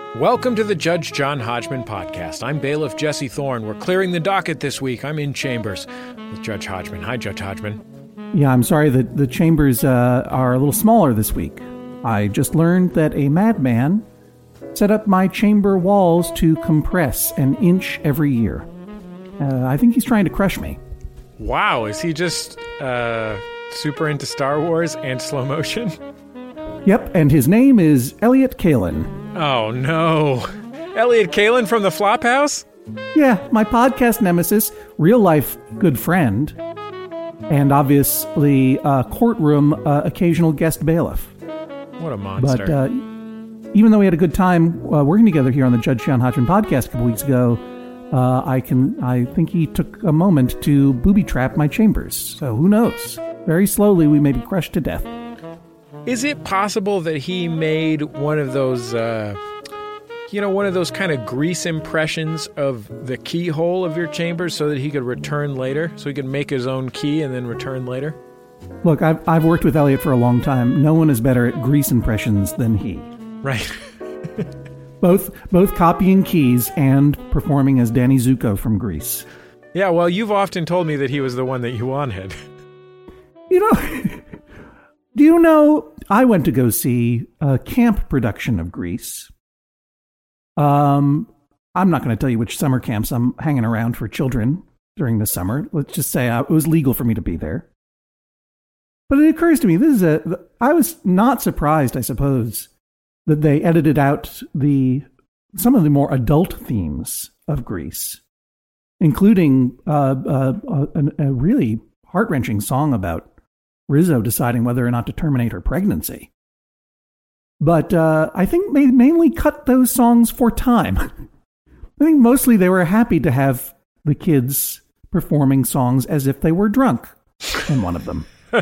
Welcome to the Judge John Hodgman podcast. I'm bailiff Jesse Thorne. We're clearing the docket this week. I'm in chambers with Judge Hodgman. Hi, Judge Hodgman. Yeah, I'm sorry that the chambers are a little smaller this week. I just learned that a madman set up my chamber walls to compress an inch every year. I think he's trying to crush me. Wow, is he just super into Star Wars and slow motion? Yep, and his name is Elliott Kalan. Oh, no. Elliott Kalan from the Flophouse? Yeah, my podcast nemesis, real-life good friend, and obviously courtroom occasional guest bailiff. What a monster. But even though we had a good time working together here on the Judge John Hodgman podcast a couple weeks ago, I think he took a moment to booby-trap my chambers. So who knows? Very slowly, we may be crushed to death. Is it possible that he made one of those, one of those kind of grease impressions of the keyhole of your chambers so that he could return later? So he could make his own key and then return later? Look, I've worked with Elliott for a long time. No one is better at grease impressions than he. Right. both copying keys and performing as Danny Zuko from Grease. Yeah, well, you've often told me that he was the one that you wanted. Do you know, I went to go see a camp production of Grease. I'm not going to tell you which summer camps I'm hanging around for children during the summer. Let's just say it was legal for me to be there. But it occurs to me, I was not surprised, I suppose, that they edited out some of the more adult themes of Grease, including a really heart-wrenching song about Rizzo deciding whether or not to terminate her pregnancy. But I think they mainly cut those songs for time. I think mostly they were happy to have the kids performing songs as if they were drunk in one of them.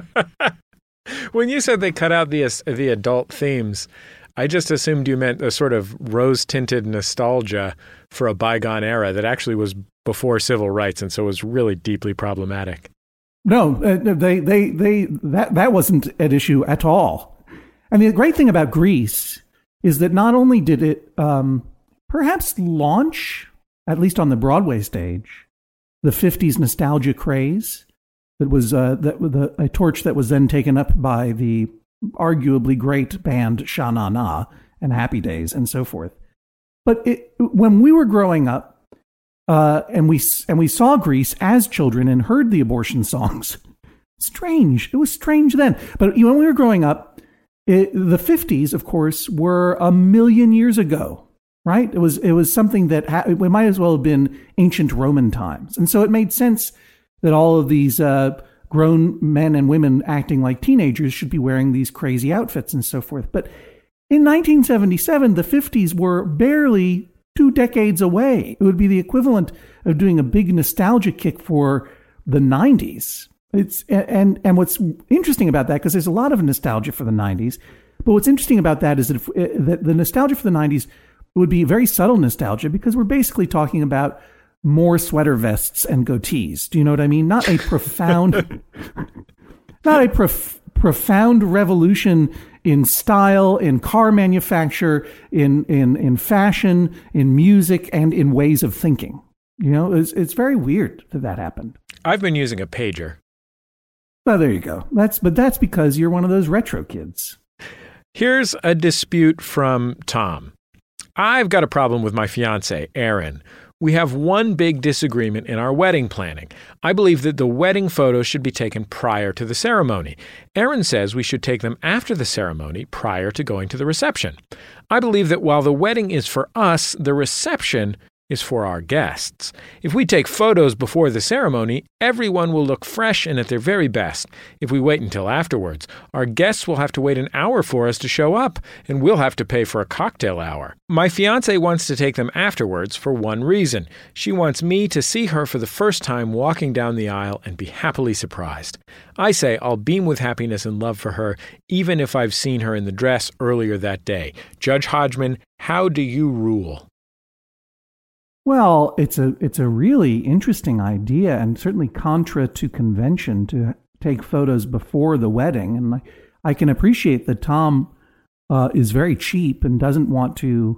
When you said they cut out the adult themes, I just assumed you meant a sort of rose-tinted nostalgia for a bygone era that actually was before civil rights and so was really deeply problematic. No, that wasn't at issue at all. And the great thing about Grease is that not only did it perhaps launch, at least on the Broadway stage, the 50s nostalgia craze that was a torch that was then taken up by the arguably great band Sha Na Na and Happy Days and so forth. But when we were growing up, and we saw Grease as children and heard the abortion songs. Strange. It was strange then. But when we were growing up, the 50s, of course, were a million years ago, right? It was something that it might as well have been ancient Roman times. And so it made sense that all of these grown men and women acting like teenagers should be wearing these crazy outfits and so forth. But in 1977, the 50s were barely 2 decades away. It would be the equivalent of doing a big nostalgia kick for the 90s. And what's interesting about that, because there's a lot of nostalgia for the 90s, but what's interesting about that is that the nostalgia for the 90s would be very subtle nostalgia because we're basically talking about more sweater vests and goatees. Do you know what I mean? Not a profound, profound revolution in style, in car manufacture, in fashion, in music, and in ways of thinking. You know, it's very weird that happened. I've been using a pager. Well, there you go. That's because you're one of those retro kids. Here's a dispute from Tom. I've got a problem with my fiance, Erin. We have one big disagreement in our wedding planning. I believe that the wedding photos should be taken prior to the ceremony. Erin says we should take them after the ceremony, prior to going to the reception. I believe that while the wedding is for us, the reception is for our guests. If we take photos before the ceremony, everyone will look fresh and at their very best. If we wait until afterwards, our guests will have to wait an hour for us to show up, and we'll have to pay for a cocktail hour. My fiancé wants to take them afterwards for one reason. She wants me to see her for the first time walking down the aisle and be happily surprised. I say I'll beam with happiness and love for her, even if I've seen her in the dress earlier that day. Judge Hodgman, how do you rule? Well, it's a really interesting idea and certainly contra to convention to take photos before the wedding. And I can appreciate that Tom is very cheap and doesn't want to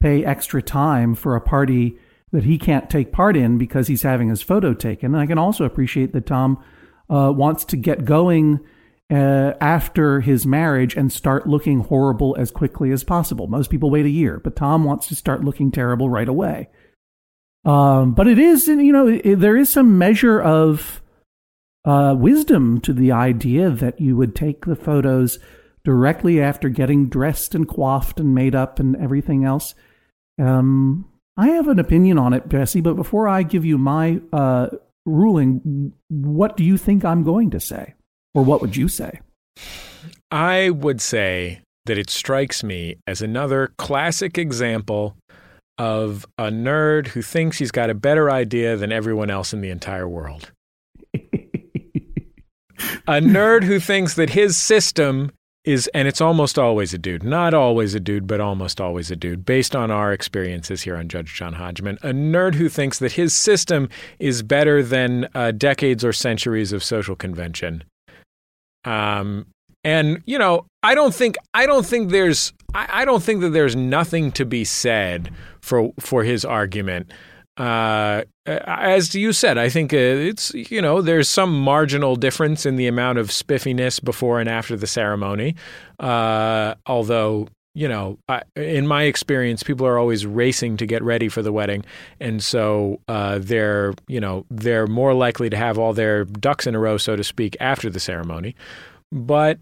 pay extra time for a party that he can't take part in because he's having his photo taken. And I can also appreciate that Tom wants to get going after his marriage and start looking horrible as quickly as possible. Most people wait a year, but Tom wants to start looking terrible right away. But it is, there is some measure of wisdom to the idea that you would take the photos directly after getting dressed and coiffed and made up and everything else. I have an opinion on it, Jesse, but before I give you my ruling, what do you think I'm going to say? Or what would you say? I would say that it strikes me as another classic example of a nerd who thinks he's got a better idea than everyone else in the entire world. A nerd who thinks that his system is, and it's almost always a dude, not always a dude, but almost always a dude, based on our experiences here on Judge John Hodgman, a nerd who thinks that his system is better than decades or centuries of social convention. And I don't think that there's nothing to be said for his argument. As you said, I think it's, there's some marginal difference in the amount of spiffiness before and after the ceremony. Although, in my experience, people are always racing to get ready for the wedding. And so they're more likely to have all their ducks in a row, so to speak, after the ceremony. But,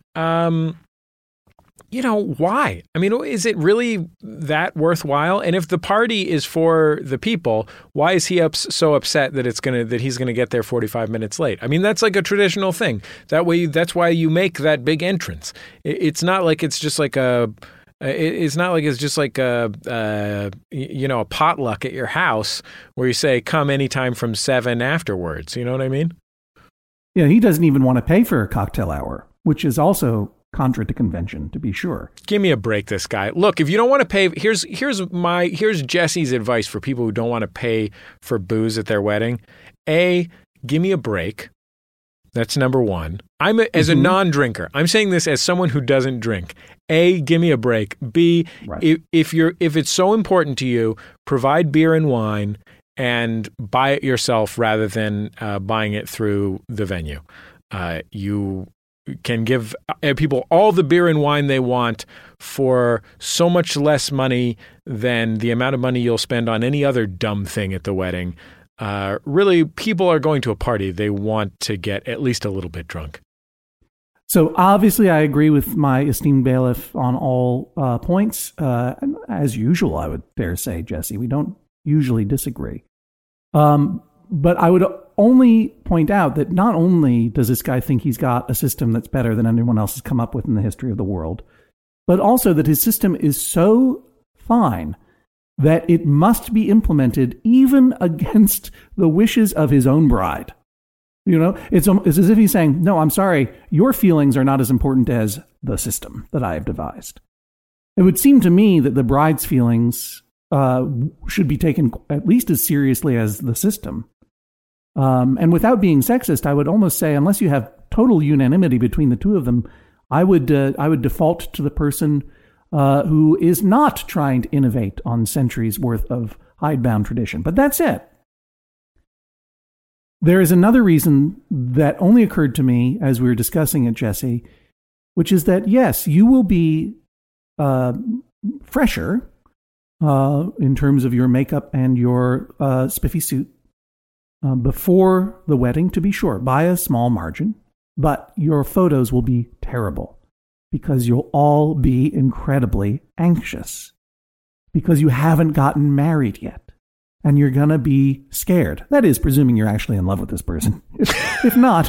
why? I mean, is it really that worthwhile? And if the party is for the people, why is he so upset that he's going to get there 45 minutes late? I mean, that's like a traditional thing. That's why you make that big entrance. It's not like it's just like a potluck at your house where you say, come anytime from 7 afterwards. You know what I mean? Yeah, he doesn't even want to pay for a cocktail hour, which is also contra to convention, to be sure. Give me a break, this guy. Look, if you don't want to pay, here's Jesse's advice for people who don't want to pay for booze at their wedding. A, give me a break. That's number one. As a non-drinker, I'm saying this as someone who doesn't drink. A, give me a break. B, right. if it's so important to you, provide beer and wine and buy it yourself rather than buying it through the venue. You can give people all the beer and wine they want for so much less money than the amount of money you'll spend on any other dumb thing at the wedding. Really, people are going to a party. They want to get at least a little bit drunk. So obviously, I agree with my esteemed bailiff on all points. As usual, I would dare say, Jesse, we don't usually disagree. But I would only point out that not only does this guy think he's got a system that's better than anyone else has come up with in the history of the world, but also that his system is so fine that it must be implemented even against the wishes of his own bride. It's as if he's saying, no, I'm sorry, your feelings are not as important as the system that I have devised. It would seem to me that the bride's feelings should be taken at least as seriously as the system. And without being sexist, I would almost say, unless you have total unanimity between the two of them, I would default to the person who is not trying to innovate on centuries worth of hidebound tradition. But that's it. There is another reason that only occurred to me as we were discussing it, Jesse, which is that, yes, you will be fresher in terms of your makeup and your spiffy suit before the wedding, to be sure, by a small margin, but your photos will be terrible because you'll all be incredibly anxious because you haven't gotten married yet and you're going to be scared. That is, presuming you're actually in love with this person. If not,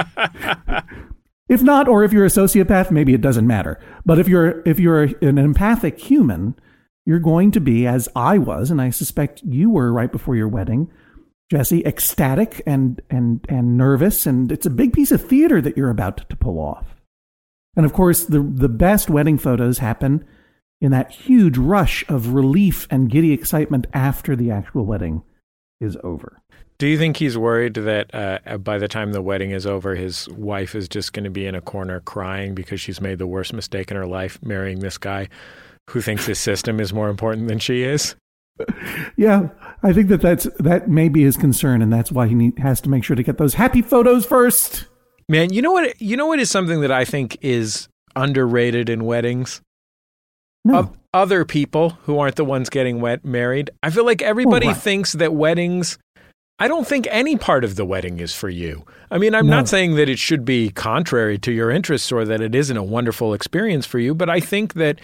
or if you're a sociopath, maybe it doesn't matter. But if you're an empathic human, you're going to be, as I was, and I suspect you were right before your wedding, Jesse, ecstatic and nervous, and it's a big piece of theater that you're about to pull off. And of course, the best wedding photos happen in that huge rush of relief and giddy excitement after the actual wedding is over. Do you think he's worried that by the time the wedding is over, his wife is just going to be in a corner crying because she's made the worst mistake in her life, marrying this guy who thinks his system is more important than she is. Yeah, I think that may be his concern, and that's why he has to make sure to get those happy photos first. Man, you know what is something that I think is underrated in weddings? No. Of other people who aren't the ones getting married. I feel like everybody thinks that weddings, I don't think any part of the wedding is for you. I mean, I'm not saying that it should be contrary to your interests or that it isn't a wonderful experience for you, but I think that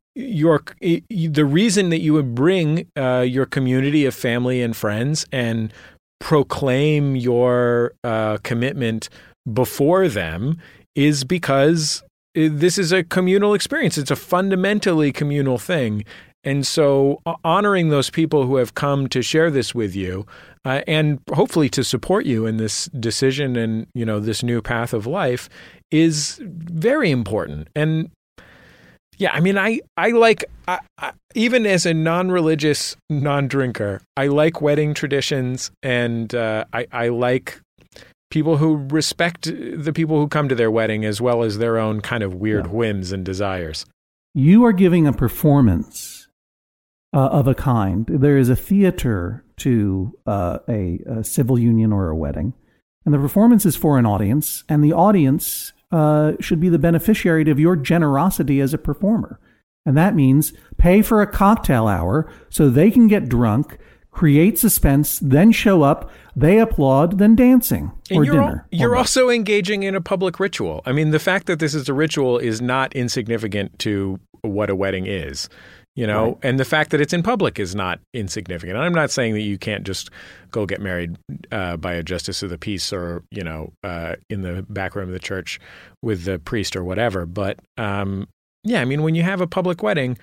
the reason that you would bring your community of family and friends and proclaim your commitment before them is because this is a communal experience. It's a fundamentally communal thing. And so honoring those people who have come to share this with you and hopefully to support you in this decision and, this new path of life is very important. And yeah, I mean, I like, even as a non-religious non-drinker, I like wedding traditions, and I like people who respect the people who come to their wedding as well as their own kind of weird whims and desires. You are giving a performance of a kind. There is a theater to a civil union or a wedding, and the performance is for an audience, and the audience should be the beneficiary of your generosity as a performer. And that means pay for a cocktail hour so they can get drunk, create suspense, then show up, they applaud, then dancing or dinner. You're also engaging in a public ritual. I mean, the fact that this is a ritual is not insignificant to what a wedding is. Right. And the fact that it's in public is not insignificant. I'm not saying that you can't just go get married by a justice of the peace or, in the back room of the church with the priest or whatever. But, I mean, when you have a public wedding,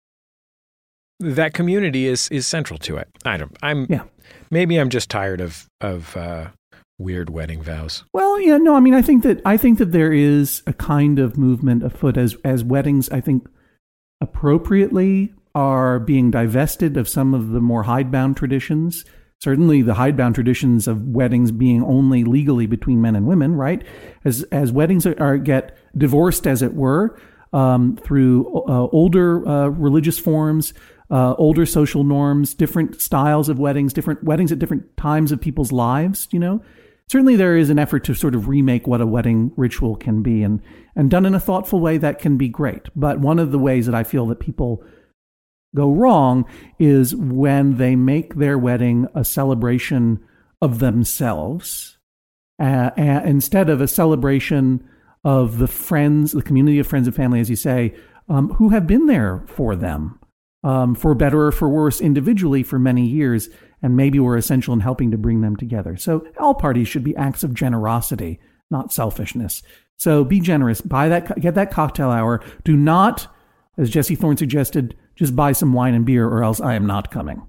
that community is central to it. Maybe I'm just tired of weird wedding vows. Well, yeah, no, I mean, I think that there is a kind of movement afoot as weddings, I think, appropriately are being divested of some of the more hidebound traditions. Certainly the hidebound traditions of weddings being only legally between men and women, right? As weddings get divorced, as it were, through older religious forms, older social norms, different styles of weddings, different weddings at different times of people's lives, Certainly there is an effort to sort of remake what a wedding ritual can be, and done in a thoughtful way that can be great. But one of the ways that I feel that people go wrong is when they make their wedding a celebration of themselves instead of a celebration of the community of friends and family, as you say, who have been there for them, for better or for worse, individually for many years, and maybe were essential in helping to bring them together. So all parties should be acts of generosity, not selfishness. So be generous. Get that cocktail hour. Do not, as Jesse Thorne suggested, just buy some wine and beer, or else I am not coming.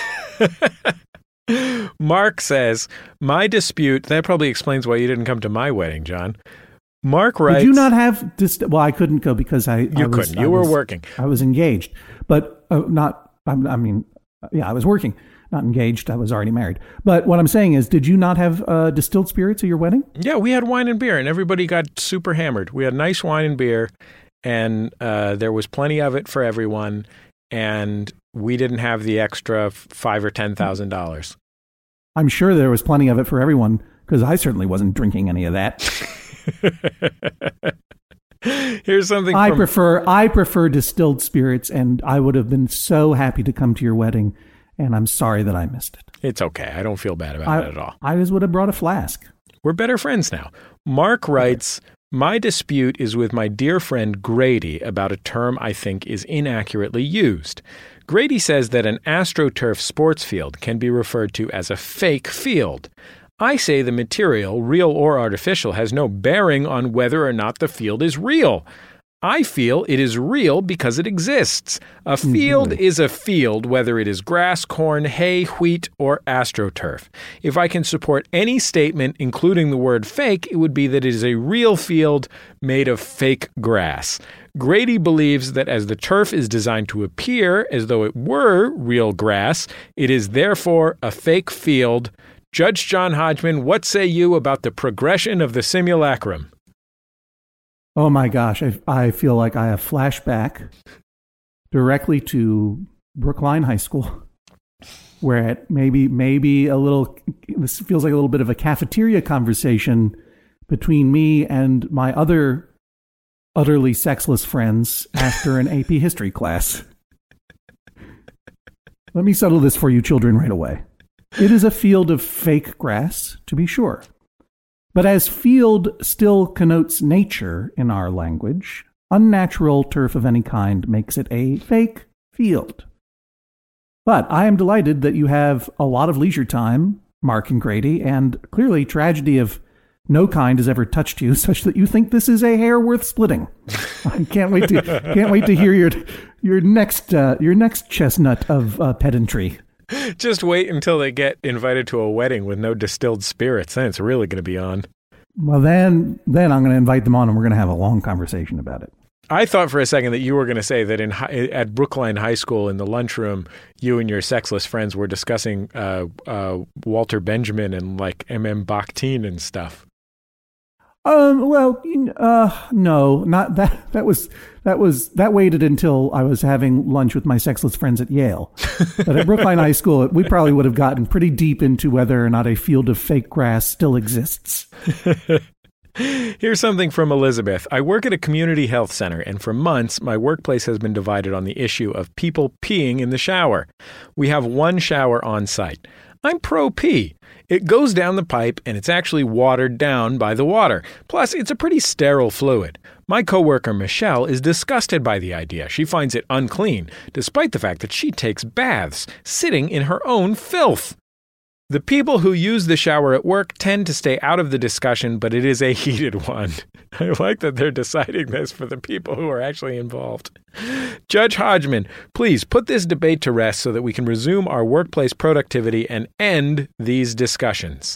Mark says, my dispute, that probably explains why you didn't come to my wedding, John. Mark writes... Did you not have... well, I couldn't go because I couldn't. You were working. I was engaged, but I was working. Not engaged. I was already married. But what I'm saying is, did you not have distilled spirits at your wedding? Yeah, we had wine and beer, and everybody got super hammered. We had nice wine and beer, and there was plenty of it for everyone, and we didn't have the extra $5,000 or $10,000. I'm sure there was plenty of it for everyone, because I certainly wasn't drinking any of that. Here's something I prefer distilled spirits, and I would have been so happy to come to your wedding. And I'm sorry that I missed it. It's okay. I don't feel bad about it at all. I just would have brought a flask. We're better friends now. Mark writes, my dispute is with my dear friend Grady about a term I think is inaccurately used. Grady says that an AstroTurf sports field can be referred to as a fake field. I say the material, real or artificial, has no bearing on whether or not the field is real. I feel it is real because it exists. A field is a field, whether it is grass, corn, hay, wheat, or AstroTurf. If I can support any statement, including the word fake, it would be that it is a real field made of fake grass. Grady believes that as the turf is designed to appear as though it were real grass, it is therefore a fake field. Judge John Hodgman, what say you about the progression of the simulacrum? Oh my gosh, I feel like I have flashback directly to Brookline High School, where it maybe a little, this feels like a little bit of a cafeteria conversation between me and my other utterly sexless friends after an AP history class. Let me settle this for you children right away. It is a field of fake grass, to be sure. But as field still connotes nature in our language, unnatural turf of any kind makes it a fake field. But I am delighted that you have a lot of leisure time, Mark and Grady, and clearly tragedy of no kind has ever touched you, such that you think this is a hair worth splitting. I can't wait to hear your next chestnut of pedantry. Just wait until they get invited to a wedding with no distilled spirits. Then it's really going to be on. Well, then I'm going to invite them on, and we're going to have a long conversation about it. I thought for a second that you were going to say that at Brookline High School in the lunchroom, you and your sexless friends were discussing Walter Benjamin and like M.M. Bakhtin and stuff. Well, no, not that. That waited until I was having lunch with my sexless friends at Yale. But at Brookline High School, we probably would have gotten pretty deep into whether or not a field of fake grass still exists. Here's something from Elizabeth. I work at a community health center, and for months, my workplace has been divided on the issue of people peeing in the shower. We have one shower on site. I'm pro-pee. It goes down the pipe, and it's actually watered down by the water. Plus, it's a pretty sterile fluid. My coworker, Michelle, is disgusted by the idea. She finds it unclean, despite the fact that she takes baths, sitting in her own filth. The people who use the shower at work tend to stay out of the discussion, but it is a heated one. I like that they're deciding this for the people who are actually involved. Judge Hodgman, please put this debate to rest so that we can resume our workplace productivity and end these discussions.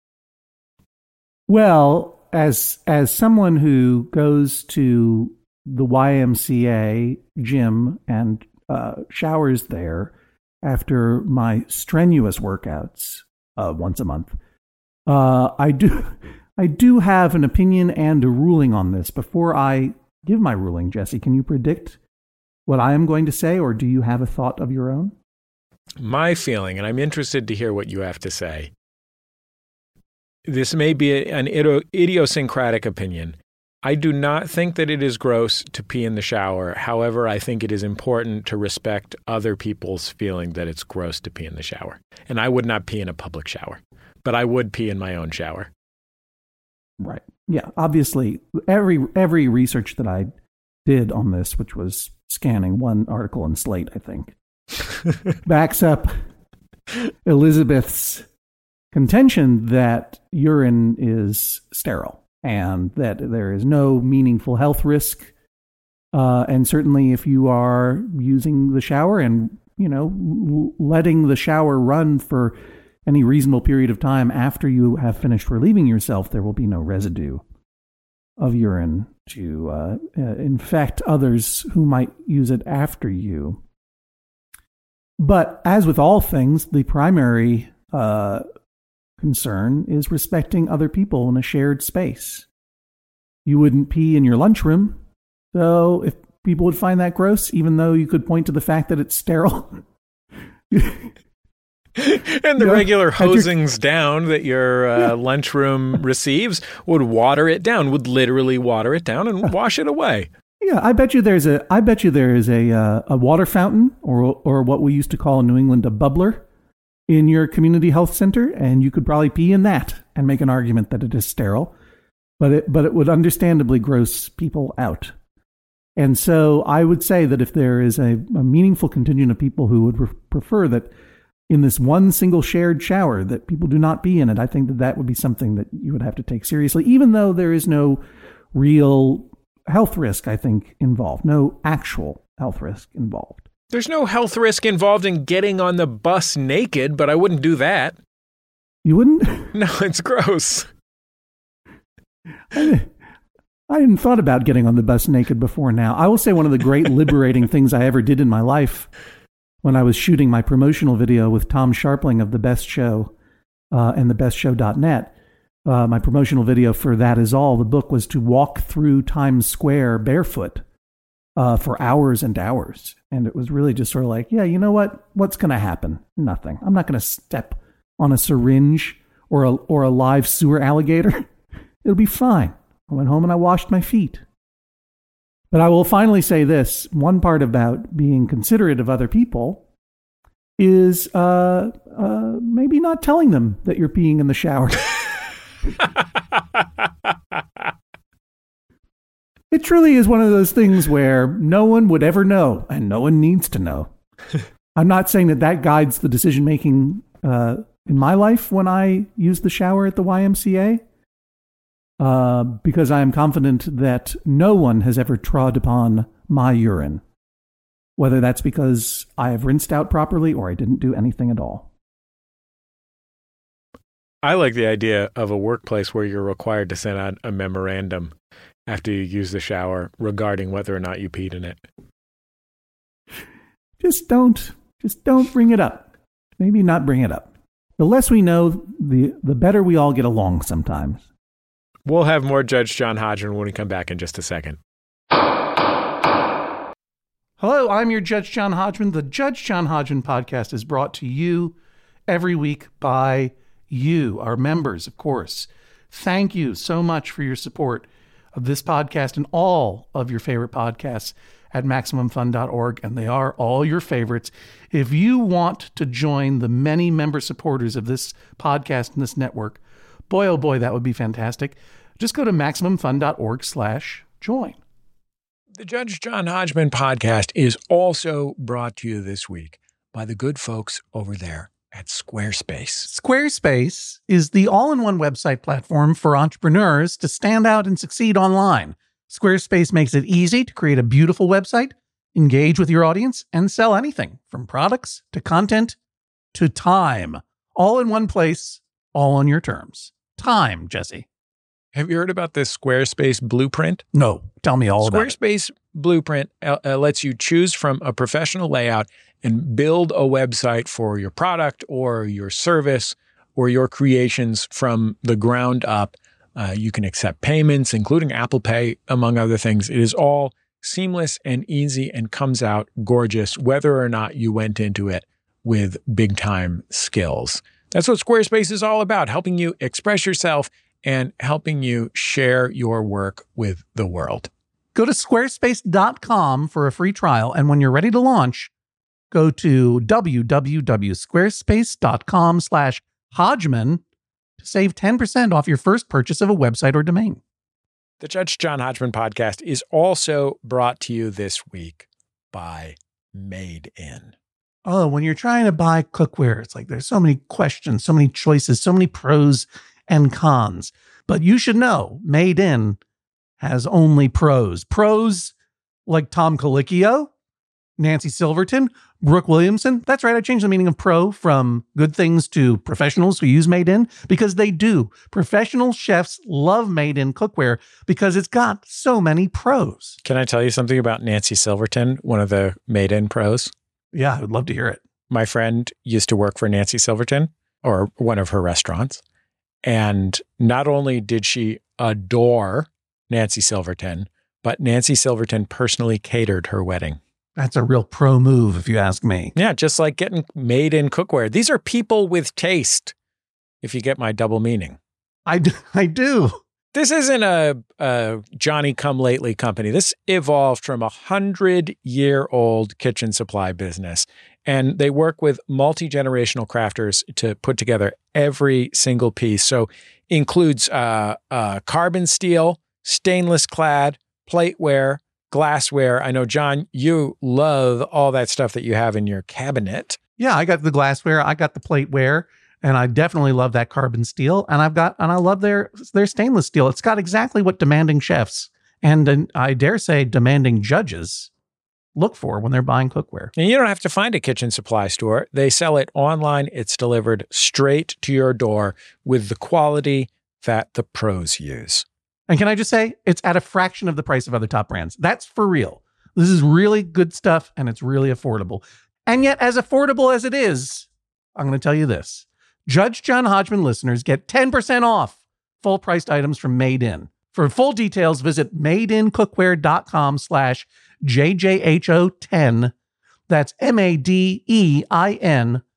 Well, as someone who goes to the YMCA gym and showers there after my strenuous workouts once a month, I do have an opinion and a ruling on this. Before I give my ruling, Jesse, can you predict what I am going to say, or do you have a thought of your own? My feeling, and I'm interested to hear what you have to say. This may be an idiosyncratic opinion. I do not think that it is gross to pee in the shower. However, I think it is important to respect other people's feeling that it's gross to pee in the shower. And I would not pee in a public shower, but I would pee in my own shower. Right. Yeah. Obviously, every research that I did on this, which was scanning one article in Slate, I think, backs up Elizabeth's contention that urine is sterile and that there is no meaningful health risk. And certainly if you are using the shower and, letting the shower run for any reasonable period of time after you have finished relieving yourself, there will be no residue of urine to infect others who might use it after you. But as with all things, the primary concern is respecting other people in a shared space. You wouldn't pee in your lunchroom, so if people would find that gross, even though you could point to the fact that it's sterile. And the regular hosings down that your lunchroom receives would water it down, would literally water it down and wash it away. Yeah, I bet you there is a water fountain or what we used to call in New England a bubbler in your community health center, and you could probably pee in that and make an argument that it is sterile, but it would understandably gross people out. And so I would say that if there is a meaningful contingent of people who would prefer that in this one single shared shower that people do not pee in it, I think that would be something that you would have to take seriously, even though there is no real health risk, I think, involved, no actual health risk involved. There's no health risk involved in getting on the bus naked, but I wouldn't do that. You wouldn't? No, it's gross. I hadn't thought about getting on the bus naked before now. I will say one of the great liberating things I ever did in my life when I was shooting my promotional video with Tom Sharpling of The Best Show and thebestshow.net. My promotional video for That Is All, the book, was to walk through Times Square barefoot for hours and hours. And it was really just sort of like, yeah, you know what? What's going to happen? Nothing. I'm not going to step on a syringe or a live sewer alligator. It'll be fine. I went home and I washed my feet. But I will finally say this. One part about being considerate of other people is maybe not telling them that you're peeing in the shower. It truly is one of those things where no one would ever know, and no one needs to know. I'm not saying that guides the decision-making in my life when I use the shower at the YMCA, because I am confident that no one has ever trod upon my urine, whether that's because I have rinsed out properly or I didn't do anything at all. I like the idea of a workplace where you're required to send out a memorandum after you use the shower regarding whether or not you peed in it. Just don't bring it up. Maybe not bring it up. The less we know, the better we all get along sometimes. We'll have more Judge John Hodgman when we come back in just a second. Hello, I'm your Judge John Hodgman. The Judge John Hodgman podcast is brought to you every week by you, our members, of course. Thank you so much for your support of this podcast and all of your favorite podcasts at MaximumFun.org, and they are all your favorites. If you want to join the many member supporters of this podcast and this network, boy, oh boy, that would be fantastic. Just go to MaximumFun.org/join. The Judge John Hodgman podcast is also brought to you this week by the good folks over there at Squarespace. Squarespace is the all-in-one website platform for entrepreneurs to stand out and succeed online. Squarespace makes it easy to create a beautiful website, engage with your audience, and sell anything from products to content to time. All in one place, all on your terms. Time, Jesse. Have you heard about this Squarespace blueprint? No. Tell me all about it. Squarespace blueprint lets you choose from a professional layout and build a website for your product or your service or your creations from the ground up. You can accept payments, including Apple Pay, among other things. It is all seamless and easy and comes out gorgeous, whether or not you went into it with big time skills. That's what Squarespace is all about, helping you express yourself and helping you share your work with the world. Go to squarespace.com for a free trial. And when you're ready to launch, go to www.squarespace.com/Hodgman to save 10% off your first purchase of a website or domain. The Judge John Hodgman podcast is also brought to you this week by Made In. Oh, when you're trying to buy cookware, it's like there's so many questions, so many choices, so many pros and cons. But you should know, Made In has only pros. Pros like Tom Colicchio, Nancy Silverton, Brooke Williamson. That's right, I changed the meaning of pro from good things to professionals who use Made In, because they do. Professional chefs love Made In cookware because it's got so many pros. Can I tell you something about Nancy Silverton, one of the Made In pros? Yeah, I would love to hear it. My friend used to work for Nancy Silverton, or one of her restaurants. And not only did she adore Nancy Silverton, but Nancy Silverton personally catered her wedding. That's a real pro move, if you ask me. Yeah, just like getting Made In cookware. These are people with taste, if you get my double meaning. I do. This isn't a Johnny-come-lately company. This evolved from a 100-year-old kitchen supply business. And they work with multi-generational crafters to put together every single piece. So includes carbon steel, stainless clad, plateware, glassware. I know, John, you love all that stuff that you have in your cabinet. Yeah, I got the glassware, I got the plateware, and I definitely love that carbon steel. And I love their stainless steel. It's got exactly what demanding chefs and I dare say demanding judges look for when they're buying cookware. And you don't have to find a kitchen supply store. They sell it online. It's delivered straight to your door with the quality that the pros use. And can I just say, it's at a fraction of the price of other top brands. That's for real. This is really good stuff, and it's really affordable. And yet, as affordable as it is, I'm going to tell you this. Judge John Hodgman listeners get 10% off full-priced items from Made In. For full details, visit madeincookware.com/JOHN. JJHO10. That's MADEIN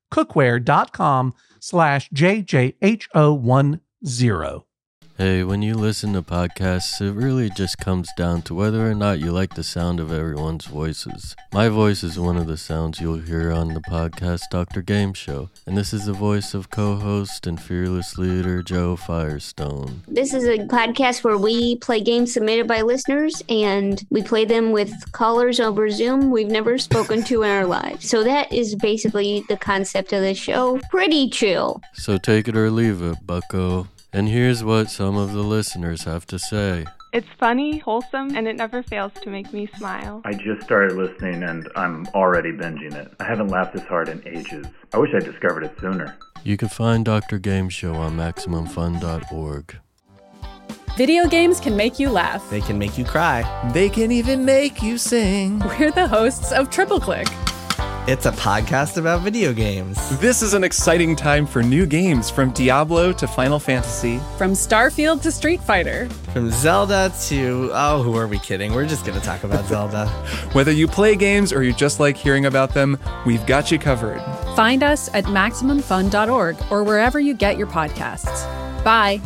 cookware.com/JJHO10. Hey, when you listen to podcasts, it really just comes down to whether or not you like the sound of everyone's voices. My voice is one of the sounds you'll hear on the podcast Dr. Game Show, and this is the voice of co-host and fearless leader Joe Firestone. This is a podcast where we play games submitted by listeners, and we play them with callers over Zoom we've never spoken to in our lives. So that is basically the concept of the show. Pretty chill. So take it or leave it, bucko. And here's what some of the listeners have to say. It's funny, wholesome, and it never fails to make me smile. I just started listening and I'm already binging it. I haven't laughed this hard in ages. I wish I discovered it sooner. You can find Dr. Game Show on MaximumFun.org. Video games can make you laugh. They can make you cry. They can even make you sing. We're the hosts of Triple Click. It's a podcast about video games. This is an exciting time for new games, from Diablo to Final Fantasy. From Starfield to Street Fighter. From Zelda to... oh, who are we kidding? We're just going to talk about Zelda. Whether you play games or you just like hearing about them, we've got you covered. Find us at MaximumFun.org or wherever you get your podcasts. Bye.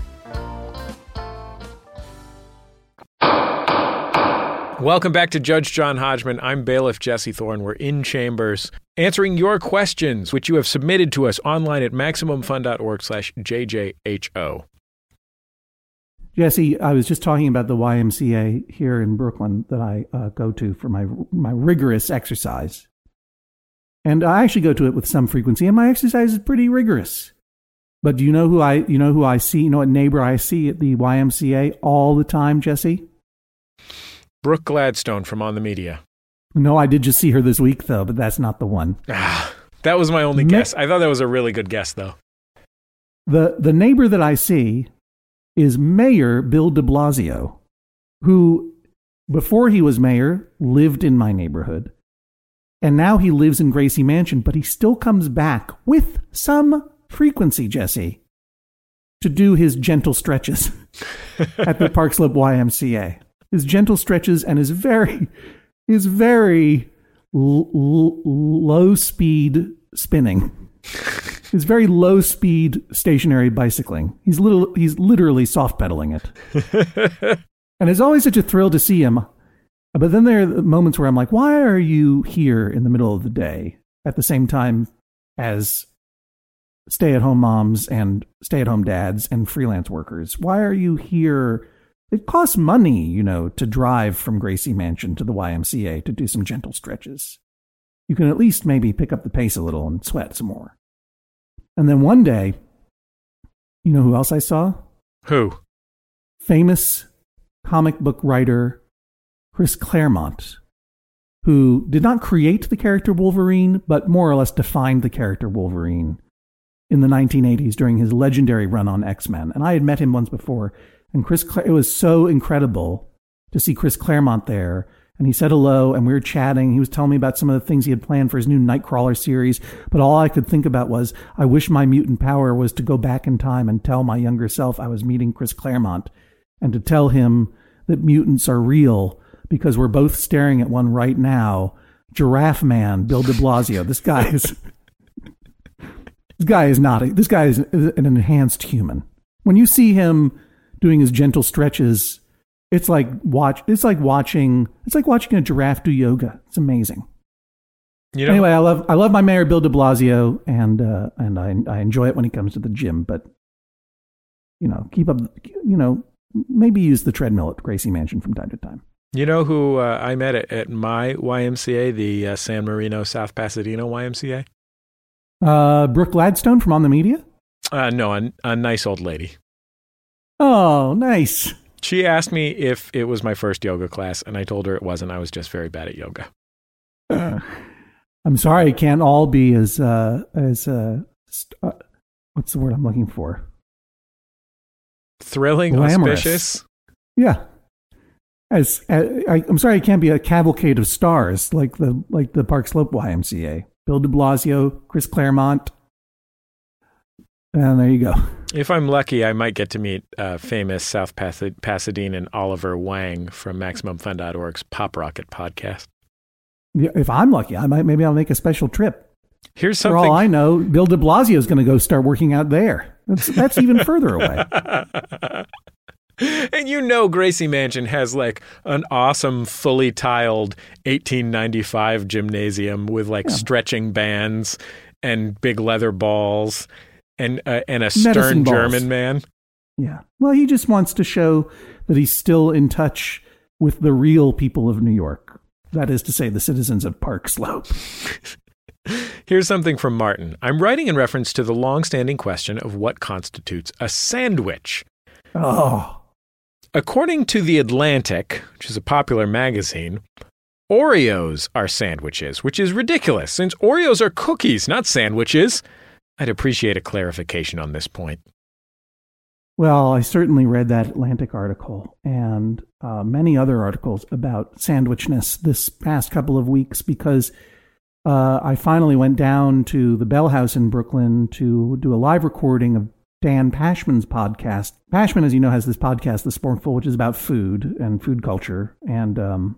Welcome back to Judge John Hodgman. I'm bailiff Jesse Thorne. We're in chambers answering your questions, which you have submitted to us online at MaximumFun.org/JJHO. Jesse, I was just talking about the YMCA here in Brooklyn that I go to for my rigorous exercise. And I actually go to it with some frequency, and my exercise is pretty rigorous. But do you know who I see? You know what neighbor I see at the YMCA all the time, Jesse? Brooke Gladstone from On the Media. No, I did just see her this week, though, but that's not the one. That was my only guess. I thought that was a really good guess, though. The neighbor that I see is Mayor Bill de Blasio, who, before he was mayor, lived in my neighborhood. And now he lives in Gracie Mansion, but he still comes back with some frequency, Jesse, to do his gentle stretches at the Park Slope YMCA. His gentle stretches and his very low speed spinning. His very low speed stationary bicycling. He's literally soft pedaling it. And it's always such a thrill to see him. But then there are moments where I'm like, why are you here in the middle of the day at the same time as stay-at-home moms and stay-at-home dads and freelance workers? Why are you here? It costs money, to drive from Gracie Mansion to the YMCA to do some gentle stretches. You can at least maybe pick up the pace a little and sweat some more. And then one day, you know who else I saw? Who? Famous comic book writer Chris Claremont, who did not create the character Wolverine, but more or less defined the character Wolverine in the 1980s during his legendary run on X-Men. And I had met him once before. And it was so incredible to see Chris Claremont there. And he said hello, and we were chatting. He was telling me about some of the things he had planned for his new Nightcrawler series. But all I could think about was, I wish my mutant power was to go back in time and tell my younger self I was meeting Chris Claremont, and to tell him that mutants are real, because we're both staring at one right now. Giraffe Man, Bill de Blasio. This guy is an enhanced human. When you see him doing his gentle stretches, it's like watching a giraffe do yoga. It's amazing. Anyway, I love my mayor Bill de Blasio, and I enjoy it when he comes to the gym. But keep up. Maybe use the treadmill at Gracie Mansion from time to time. You know who I met at my YMCA, the San Marino, South Pasadena YMCA? Brooke Gladstone from On the Media? No, a nice old lady. Oh, nice. She asked me if it was my first yoga class, and I told her it wasn't. I was just very bad at yoga. I'm sorry, it can't all be as what's the word I'm looking for? Thrilling, glamorous. auspicious. Yeah. I'm sorry, it can't be a cavalcade of stars like the Park Slope YMCA. Bill de Blasio, Chris Claremont. And there you go. If I'm lucky, I might get to meet famous South Pasadenan Oliver Wang from MaximumFun.org's Pop Rocket podcast. Yeah, if I'm lucky, maybe I'll make a special trip. Here's something. For all I know, Bill de Blasio is going to go start working out there. That's even further away. And you know Gracie Mansion has like an awesome, fully tiled 1895 gymnasium with like stretching bands and big leather balls and a stern German man. Yeah. Well, he just wants to show that he's still in touch with the real people of New York. That is to say, the citizens of Park Slope. Here's something from Martin. I'm writing in reference to the long-standing question of what constitutes a sandwich. Oh. According to The Atlantic, which is a popular magazine, Oreos are sandwiches, which is ridiculous since Oreos are cookies, not sandwiches. I'd appreciate a clarification on this point. Well, I certainly read that Atlantic article and many other articles about sandwichness this past couple of weeks because I finally went down to the Bell House in Brooklyn to do a live recording of Dan Pashman's podcast. Pashman, as you know, has this podcast, The Sporkful, which is about food and food culture. And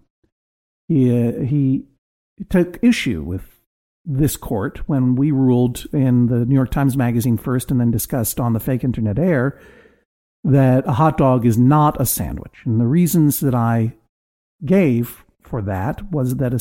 he took issue with this court when we ruled in the New York Times Magazine first and then discussed on the Fake Internet Air that a hot dog is not a sandwich. And the reasons that I gave for that was that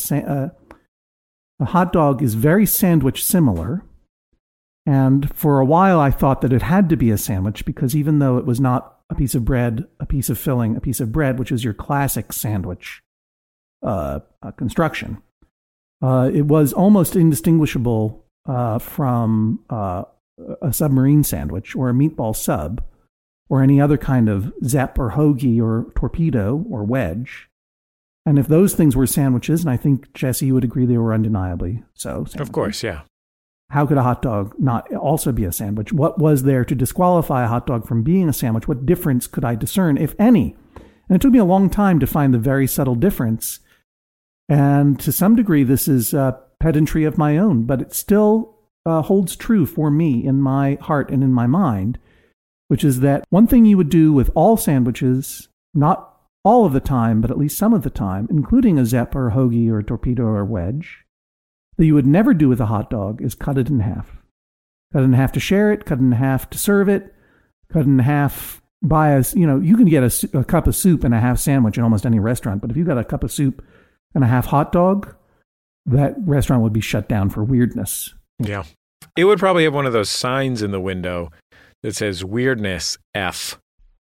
a hot dog is very sandwich similar. And for a while, I thought that it had to be a sandwich because even though it was not a piece of bread, a piece of filling, a piece of bread, which is your classic sandwich construction, it was almost indistinguishable from a submarine sandwich or a meatball sub or any other kind of Zepp or hoagie or torpedo or wedge. And if those things were sandwiches, and I think, Jesse, you would agree they were undeniably so. Of course, yeah. How could a hot dog not also be a sandwich? What was there to disqualify a hot dog from being a sandwich? What difference could I discern, if any? And it took me a long time to find the very subtle difference. And to some degree, this is pedantry of my own, but it still holds true for me in my heart and in my mind, which is that one thing you would do with all sandwiches, not all of the time, but at least some of the time, including a Zepp or a hoagie or a torpedo or a wedge, that you would never do with a hot dog is cut it in half. Cut it in half to share it, cut it in half to serve it, cut it in half you can get a cup of soup and a half sandwich in almost any restaurant, but if you got a cup of soup and a half hot dog, that restaurant would be shut down for weirdness. Yeah. It would probably have one of those signs in the window that says weirdness F.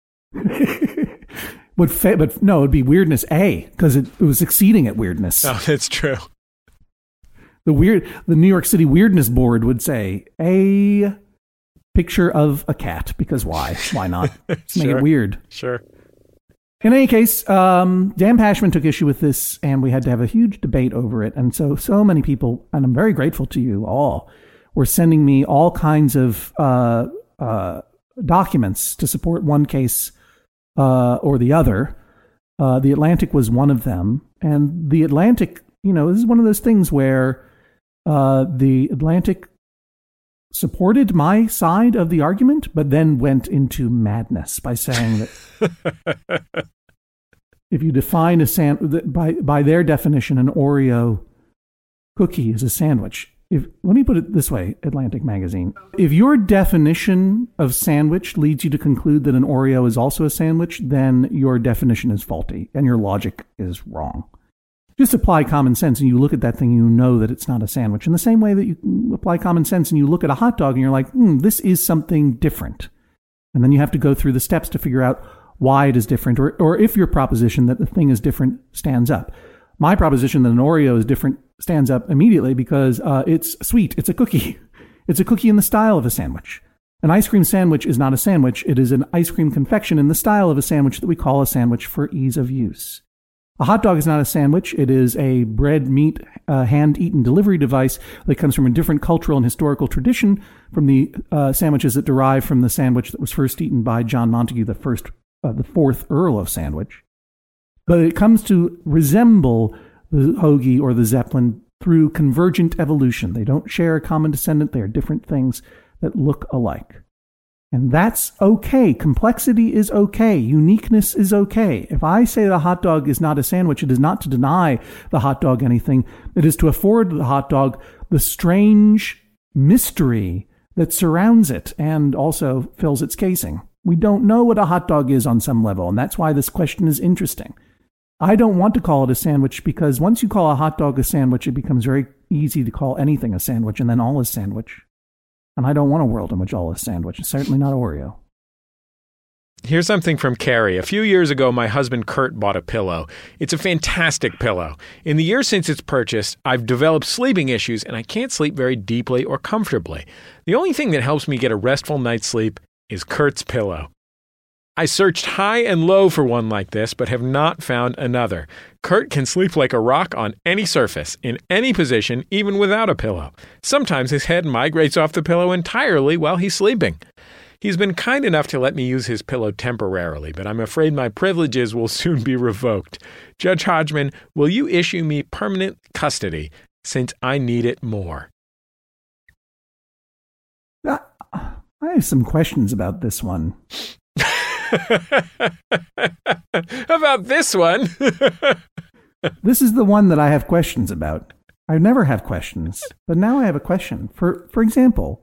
But no, it'd be weirdness A because it was exceeding at weirdness. Oh, that's true. The New York City Weirdness Board would say a picture of a cat because why? Why not? Let's make it weird. Sure. In any case, Dan Pashman took issue with this, and we had to have a huge debate over it. And so many people, and I'm very grateful to you all, were sending me all kinds of documents to support one case or the other. The Atlantic was one of them, and the Atlantic, this is one of those things where the Atlantic supported my side of the argument, but then went into madness by saying that if you define by their definition, an Oreo cookie is a sandwich. Let me put it this way, Atlantic Magazine. If your definition of sandwich leads you to conclude that an Oreo is also a sandwich, then your definition is faulty and your logic is wrong. Just apply common sense and you look at that thing and you know that it's not a sandwich. In the same way that you apply common sense and you look at a hot dog and you're like, this is something different. And then you have to go through the steps to figure out why it is different, or if your proposition that the thing is different stands up. My proposition that an Oreo is different stands up immediately because it's sweet. It's a cookie. It's a cookie in the style of a sandwich. An ice cream sandwich is not a sandwich. It is an ice cream confection in the style of a sandwich that we call a sandwich for ease of use. A hot dog is not a sandwich. It is a bread, meat, hand-eaten delivery device that comes from a different cultural and historical tradition from the sandwiches that derive from the sandwich that was first eaten by John Montagu, the fourth Earl of Sandwich. But it comes to resemble the hoagie or the Zeppelin through convergent evolution. They don't share a common descendant. They are different things that look alike. And that's okay. Complexity is okay. Uniqueness is okay. If I say the hot dog is not a sandwich, it is not to deny the hot dog anything. It is to afford the hot dog the strange mystery that surrounds it and also fills its casing. We don't know what a hot dog is on some level, and that's why this question is interesting. I don't want to call it a sandwich because once you call a hot dog a sandwich, it becomes very easy to call anything a sandwich, and then all is sandwich. And I don't want a world in which all is sandwich. Certainly not Oreo. Here's something from Carrie. A few years ago, my husband Kurt bought a pillow. It's a fantastic pillow. In the years since its purchase, I've developed sleeping issues, and I can't sleep very deeply or comfortably. The only thing that helps me get a restful night's sleep is Kurt's pillow. I searched high and low for one like this, but have not found another. Kurt can sleep like a rock on any surface, in any position, even without a pillow. Sometimes his head migrates off the pillow entirely while he's sleeping. He's been kind enough to let me use his pillow temporarily, but I'm afraid my privileges will soon be revoked. Judge Hodgman, will you issue me permanent custody since I need it more? I have some questions about this one. About this one? This is the one that I have questions about. I never have questions, but now I have a question. For example,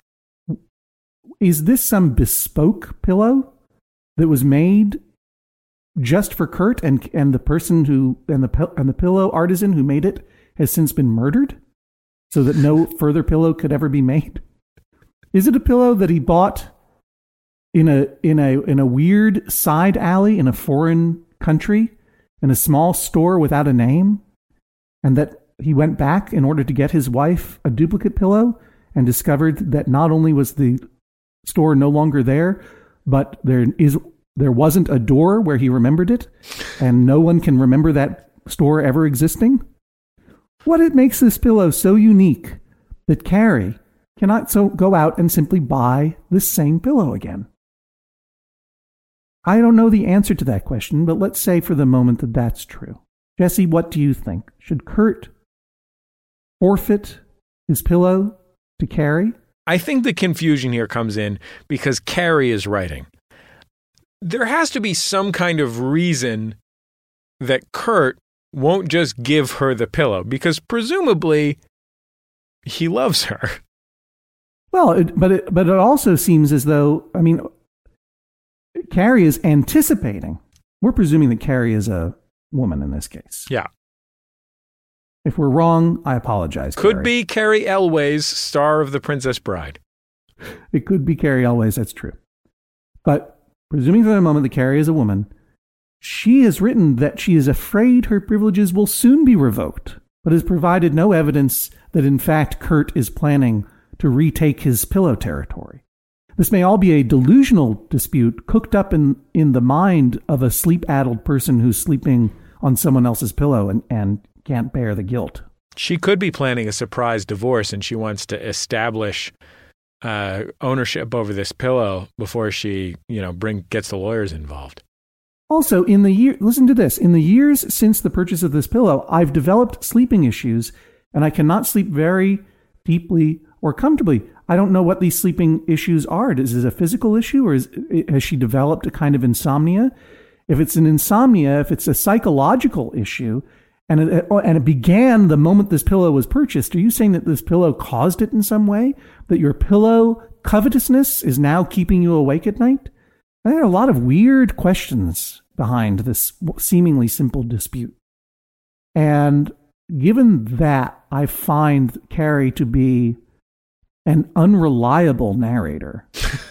is this some bespoke pillow that was made just for Kurt and the person who and the pillow artisan who made it has since been murdered, so that no further pillow could ever be made? Is it a pillow that he bought in a weird side alley in a foreign country, in a small store without a name, and that he went back in order to get his wife a duplicate pillow and discovered that not only was the store no longer there, but there wasn't a door where he remembered it, and no one can remember that store ever existing? What makes this pillow so unique that Carrie cannot go out and simply buy this same pillow again? I don't know the answer to that question, but let's say for the moment that that's true. Jesse, what do you think? Should Kurt forfeit his pillow to Carrie? I think the confusion here comes in because Carrie is writing. There has to be some kind of reason that Kurt won't just give her the pillow, because presumably he loves her. Well, but it also seems as though, I mean, Carrie is anticipating. We're presuming that Carrie is a woman in this case. Yeah. If we're wrong, I apologize. Could Carrie. be Carrie Elways, star of The Princess Bride. It could be Carrie Elways, that's true. But presuming for the moment that Carrie is a woman, she has written that she is afraid her privileges will soon be revoked, but has provided no evidence that in fact Kurt is planning to retake his pillow territory. This may all be a delusional dispute cooked up in the mind of a sleep-addled person who's sleeping on someone else's pillow and can't bear the guilt. She could be planning a surprise divorce, and she wants to establish ownership over this pillow before she, gets the lawyers involved. Also, listen to this. In the years since the purchase of this pillow, I've developed sleeping issues, and I cannot sleep very deeply or comfortably. I don't know what these sleeping issues are. Is it a physical issue, or has she developed a kind of insomnia? If it's an insomnia, if it's a psychological issue, and it began the moment this pillow was purchased, are you saying that this pillow caused it in some way? That your pillow covetousness is now keeping you awake at night? There are a lot of weird questions behind this seemingly simple dispute. And given that, I find Carrie to be an unreliable narrator.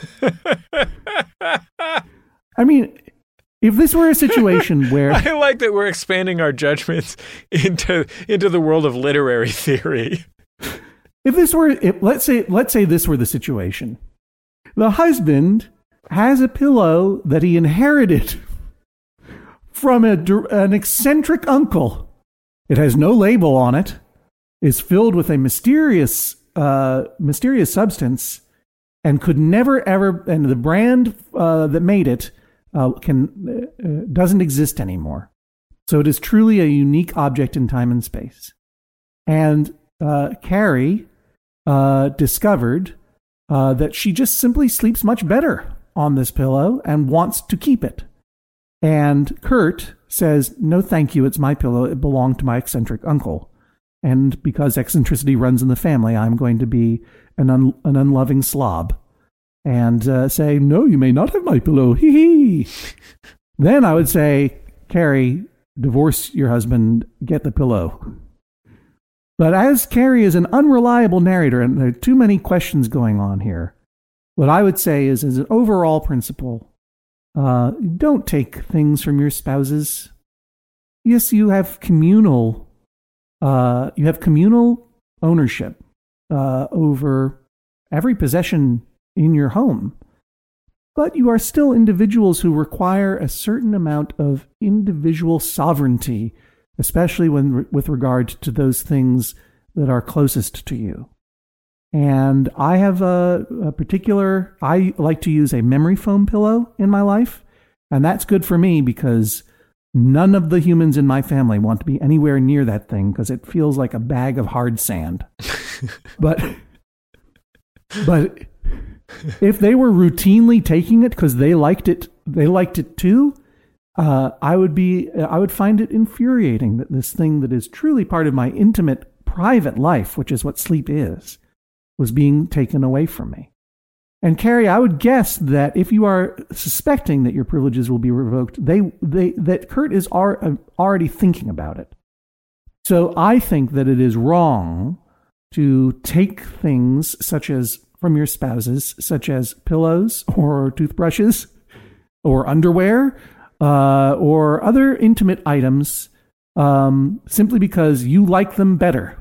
I mean, if this were a situation where... I like that we're expanding our judgments into the world of literary theory. Let's say this were the situation. The husband has a pillow that he inherited from an eccentric uncle. It has no label on it. Is filled with a mysterious substance, and could never ever. And the brand that made it doesn't exist anymore. So it is truly a unique object in time and space. And Carrie discovered that she just simply sleeps much better on this pillow and wants to keep it. And Kurt says, no, thank you. It's my pillow. It belonged to my eccentric uncle. And because eccentricity runs in the family, I'm going to be an unloving slob and say, no, you may not have my pillow. Hee hee. Then I would say, Carrie, divorce your husband, get the pillow. But as Carrie is an unreliable narrator, and there are too many questions going on here, what I would say is, as an overall principle, don't take things from your spouses. Yes, you have communal ownership over every possession in your home, but you are still individuals who require a certain amount of individual sovereignty, especially with regard to those things that are closest to you. And I have I like to use a memory foam pillow in my life, and that's good for me because none of the humans in my family want to be anywhere near that thing because it feels like a bag of hard sand. But if they were routinely taking it because they liked it too, I would find it infuriating that this thing that is truly part of my intimate, private life, which is what sleep is, was being taken away from me. And Carrie, I would guess that if you are suspecting that your privileges will be revoked, that Kurt is already thinking about it. So I think that it is wrong to take things such as from your spouses, such as pillows or toothbrushes or underwear or other intimate items simply because you like them better.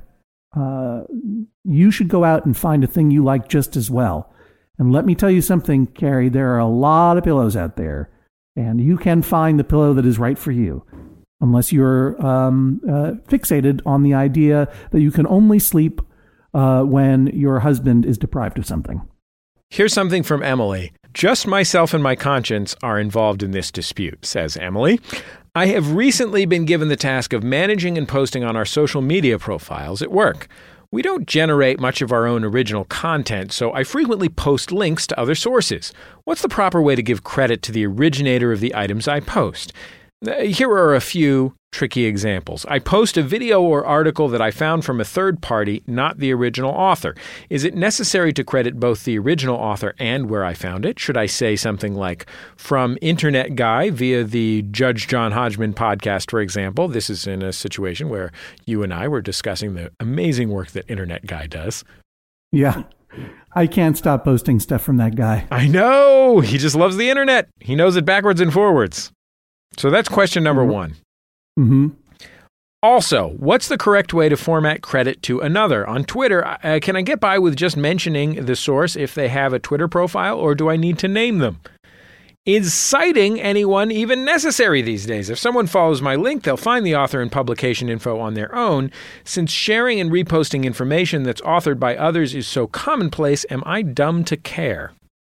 You should go out and find a thing you like just as well. And let me tell you something, Carrie, there are a lot of pillows out there, and you can find the pillow that is right for you, unless you're fixated on the idea that you can only sleep when your husband is deprived of something. Here's something from Emily. Just myself and my conscience are involved in this dispute, says Emily. I have recently been given the task of managing and posting on our social media profiles at work. We don't generate much of our own original content, so I frequently post links to other sources. What's the proper way to give credit to the originator of the items I post? Here are a few tricky examples. I post a video or article that I found from a third party, not the original author. Is it necessary to credit both the original author and where I found it? Should I say something like, from Internet Guy via the Judge John Hodgman podcast, for example? This is in a situation where you and I were discussing the amazing work that Internet Guy does. Yeah. I can't stop posting stuff from that guy. I know! He just loves the internet. He knows it backwards and forwards. So that's question number one. Mm-hmm. Also, what's the correct way to format credit to another? On Twitter, can I get by with just mentioning the source if they have a Twitter profile, or do I need to name them? Is citing anyone even necessary these days? If someone follows my link, they'll find the author and publication info on their own. Since sharing and reposting information that's authored by others is so commonplace, am I dumb to care?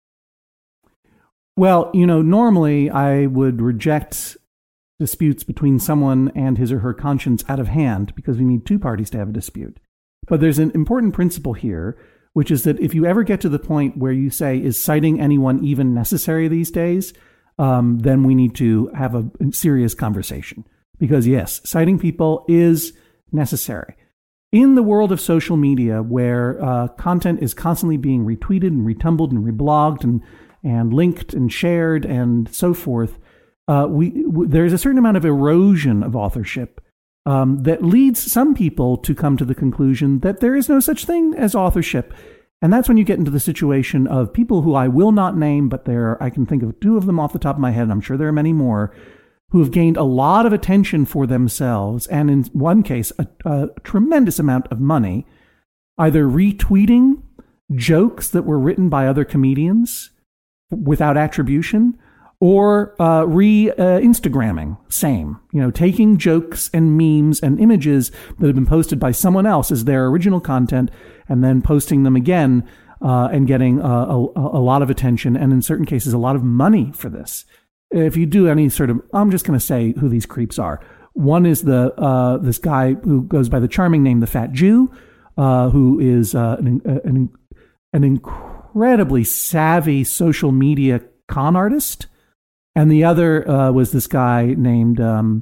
Well, normally I would reject disputes between someone and his or her conscience out of hand because we need two parties to have a dispute. But there's an important principle here, which is that if you ever get to the point where you say, is citing anyone even necessary these days, then we need to have a serious conversation. Because yes, citing people is necessary. In the world of social media, where content is constantly being retweeted and retumbled and reblogged and linked and shared and so forth, there's a certain amount of erosion of authorship that leads some people to come to the conclusion that there is no such thing as authorship. And that's when you get into the situation of people who I will not name, but I can think of two of them off the top of my head, and I'm sure there are many more, who have gained a lot of attention for themselves, and in one case, a tremendous amount of money, either retweeting jokes that were written by other comedians without attribution, or Instagramming, same. Taking jokes and memes and images that have been posted by someone else as their original content and then posting them again and getting a lot of attention and in certain cases a lot of money for this. If you do any sort of, I'm just going to say who these creeps are. One is this guy who goes by the charming name The Fat Jew, who is an incredibly savvy social media con artist. And the other was this guy named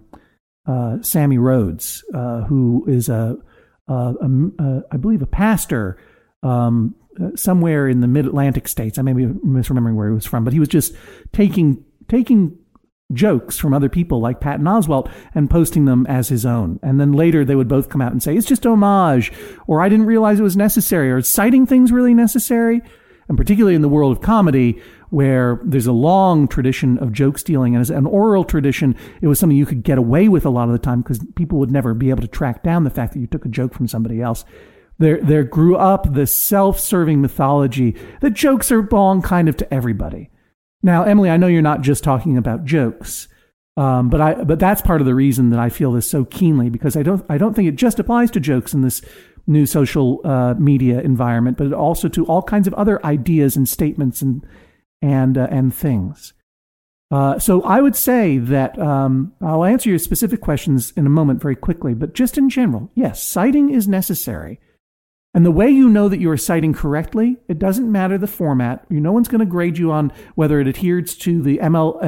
Sammy Rhodes, who is I believe, a pastor somewhere in the mid-Atlantic states. I may be misremembering where he was from, but he was just taking jokes from other people like Patton Oswalt and posting them as his own. And then later they would both come out and say, it's just homage, or I didn't realize it was necessary, or citing things really necessary. And particularly in the world of comedy, where there's a long tradition of joke stealing, and as an oral tradition, it was something you could get away with a lot of the time because people would never be able to track down the fact that you took a joke from somebody else. There grew up this self-serving mythology that jokes are belong kind of to everybody. Now, Emily, I know you're not just talking about jokes, but that's part of the reason that I feel this so keenly, because I don't think it just applies to jokes in this new social media environment, but also to all kinds of other ideas and statements and things. So I would say that I'll answer your specific questions in a moment very quickly, but just in general, yes, citing is necessary. And the way you know that you are citing correctly, it doesn't matter the format. No one's going to grade you on whether it adheres to the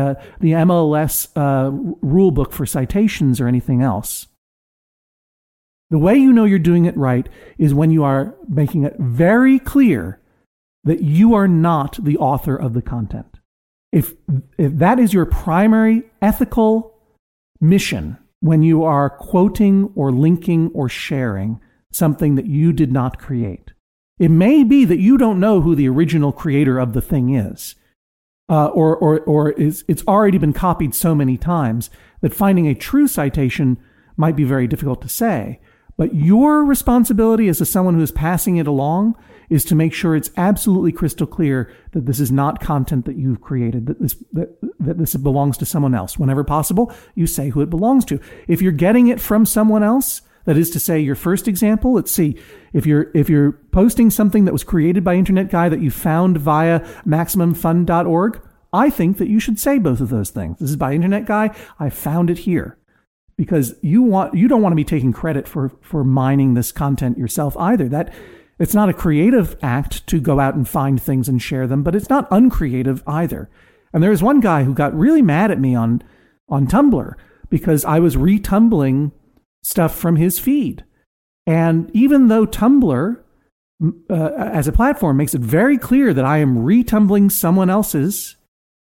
MLS rule book for citations or anything else. The way you know you're doing it right is when you are making it very clear that you are not the author of the content. If that is your primary ethical mission when you are quoting or linking or sharing something that you did not create, it may be that you don't know who the original creator of the thing is, or it's already been copied so many times that finding a true citation might be very difficult to say. But your responsibility as someone who is passing it along is to make sure it's absolutely crystal clear that this is not content that you've created, that this belongs to someone else. Whenever possible, you say who it belongs to. If you're getting it from someone else, that is to say, your first example, let's see, if you're posting something that was created by Internet Guy that you found via MaximumFun.org, I think that you should say both of those things. This is by Internet Guy. I found it here. Because you don't want to be taking credit for mining this content yourself either. That it's not a creative act to go out and find things and share them, but it's not uncreative either. And there was one guy who got really mad at me on Tumblr because I was retumbling stuff from his feed. And even though Tumblr, as a platform, makes it very clear that I am retumbling someone else's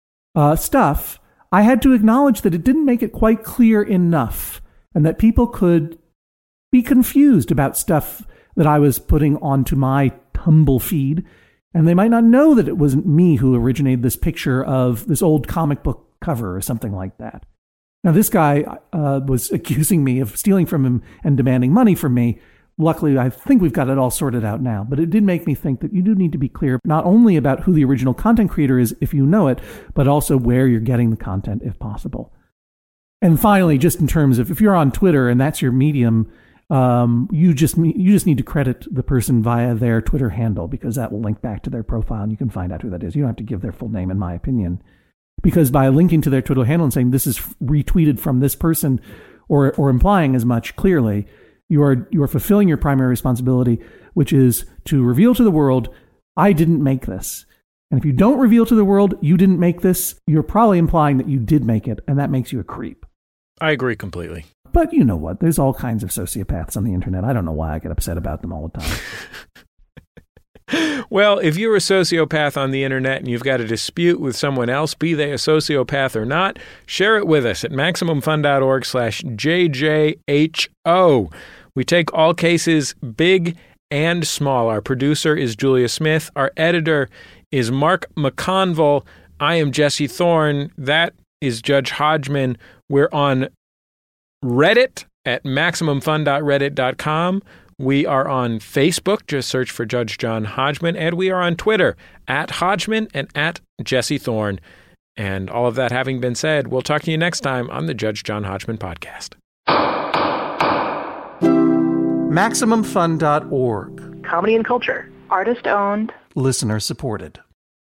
stuff, I had to acknowledge that it didn't make it quite clear enough, and that people could be confused about stuff that I was putting onto my Tumble feed, and they might not know that it wasn't me who originated this picture of this old comic book cover or something like that. Now, this guy was accusing me of stealing from him and demanding money from me. Luckily, I think we've got it all sorted out now, but it did make me think that you do need to be clear not only about who the original content creator is, if you know it, but also where you're getting the content, if possible. And finally, just in terms of if you're on Twitter and that's your medium, you just need to credit the person via their Twitter handle, because that will link back to their profile and you can find out who that is. You don't have to give their full name, in my opinion, because by linking to their Twitter handle and saying this is retweeted from this person, or implying as much clearly, you are fulfilling your primary responsibility, which is to reveal to the world, I didn't make this. And if you don't reveal to the world you didn't make this, you're probably implying that you did make it, and that makes you a creep. I agree completely. But you know what? There's all kinds of sociopaths on the internet. I don't know why I get upset about them all the time. Well, if you're a sociopath on the internet and you've got a dispute with someone else, be they a sociopath or not, share it with us at MaximumFun.org/JJHO. We take all cases, big and small. Our producer is Julia Smith. Our editor is Mark McConville. I am Jesse Thorne. That is Judge Hodgman. We're on Reddit at MaximumFun.reddit.com. We are on Facebook. Just search for Judge John Hodgman. And we are on Twitter at Hodgman and at Jesse Thorne. And all of that having been said, we'll talk to you next time on the Judge John Hodgman podcast. MaximumFun.org. Comedy and culture. Artist owned. Listener supported.